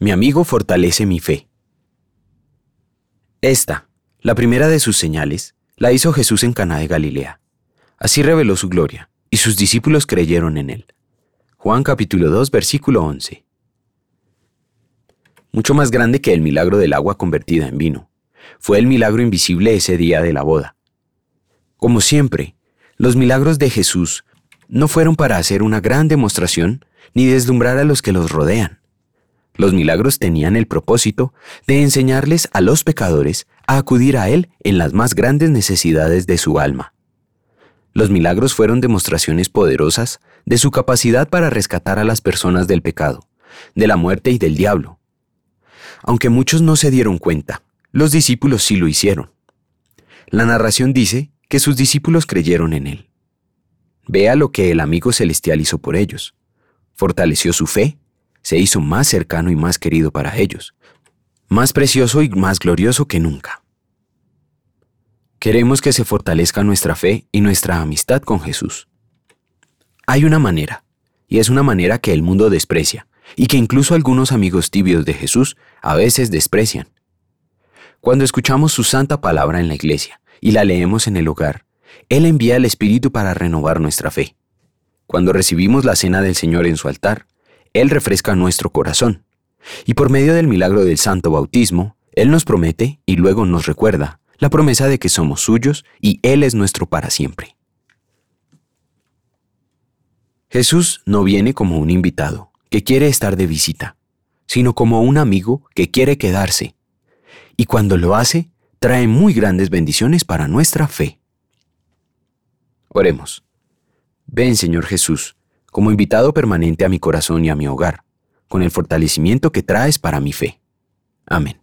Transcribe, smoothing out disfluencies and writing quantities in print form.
Mi amigo fortalece mi fe. Esta, la primera de sus señales, la hizo Jesús en Caná de Galilea. Así reveló su gloria, y sus discípulos creyeron en él. Juan capítulo 2, versículo 11. Mucho más grande que el milagro del agua convertida en vino, fue el milagro invisible ese día de la boda. Como siempre, los milagros de Jesús no fueron para hacer una gran demostración ni deslumbrar a los que los rodean. Los milagros tenían el propósito de enseñarles a los pecadores a acudir a Él en las más grandes necesidades de su alma. Los milagros fueron demostraciones poderosas de su capacidad para rescatar a las personas del pecado, de la muerte y del diablo. Aunque muchos no se dieron cuenta, los discípulos sí lo hicieron. La narración dice que sus discípulos creyeron en Él. Vea lo que el amigo celestial hizo por ellos. Fortaleció su fe, se hizo más cercano y más querido para ellos, más precioso y más glorioso que nunca. Queremos que se fortalezca nuestra fe y nuestra amistad con Jesús. Hay una manera, y es una manera que el mundo desprecia, y que incluso algunos amigos tibios de Jesús a veces desprecian. Cuando escuchamos su santa palabra en la iglesia y la leemos en el hogar, Él envía el Espíritu para renovar nuestra fe. Cuando recibimos la cena del Señor en su altar, Él refresca nuestro corazón. Y por medio del milagro del santo bautismo, Él nos promete y luego nos recuerda la promesa de que somos suyos y Él es nuestro para siempre. Jesús no viene como un invitado que quiere estar de visita, sino como un amigo que quiere quedarse. Y cuando lo hace, trae muy grandes bendiciones para nuestra fe. Oremos. Ven, Señor Jesús, como invitado permanente a mi corazón y a mi hogar, con el fortalecimiento que traes para mi fe. Amén.